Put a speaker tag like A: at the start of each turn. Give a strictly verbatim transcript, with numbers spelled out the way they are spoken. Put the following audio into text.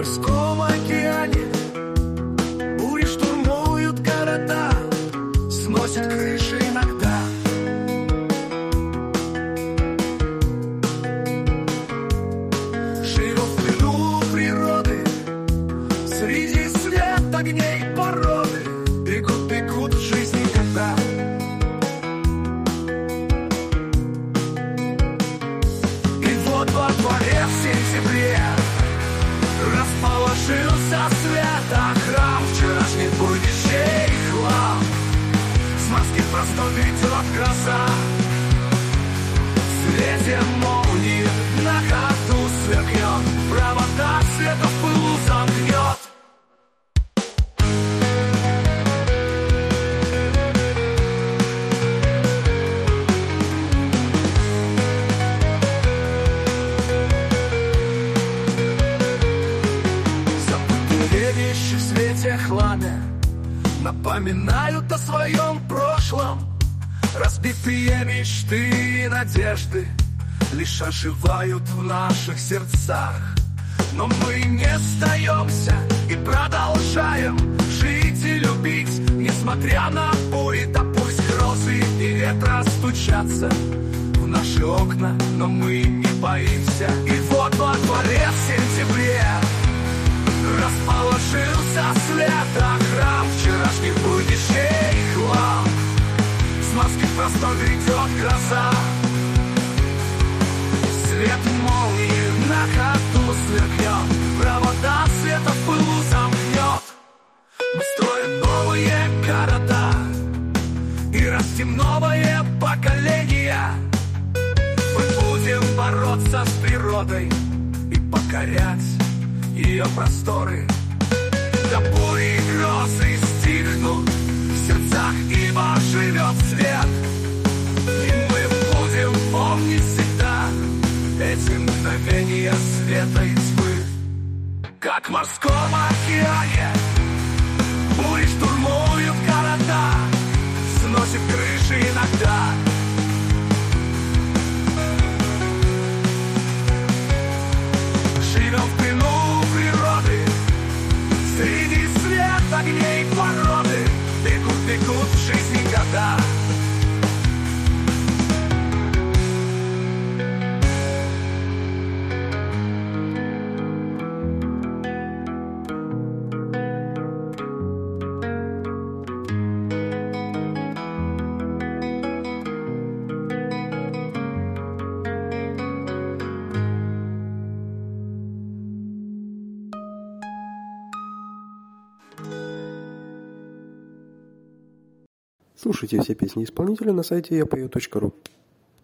A: морском океане бури штурмуют города, сносят крыши иногда. Живем в плену природы, среди свет огней породы, бегут, бегут в жизни года. И вот во дворе в сентябре расположился свет, а храм вчерашних бурдичей хлам. С морских простор идет гроза, в свете молнии на ходу сверкнет, провода света в пылу замкнет. Вещи в свете хлада напоминают о своем прошлом. Разбитые мечты и надежды лишь оживают в наших сердцах. Но мы не сдаемся и продолжаем жить и любить, несмотря на бури, да пусть грозы и ветра стучатся в наши окна, но мы не боимся. И вот во дворе в сентябре расположился свет, а храм вчерашних бурдичей хлам. С морских простор идет гроза, свет молнии на ходу сверкнет, провода света в пылу замкнет. Мы строим новые города и растим новое поколение. Мы будем бороться с природой и покорять ее просторы. Да бури и грозы стихнут в сердцах, ибо живет свет. И мы будем помнить всегда эти мгновения света и тьмы. Как в морском океане бури штурмуют города, сносят крыши иногда. Живем в плену природы, среди свет огней породы, бегут, бегут в жизни года.
B: Слушайте все песни исполнителя на сайте я пою точка ру.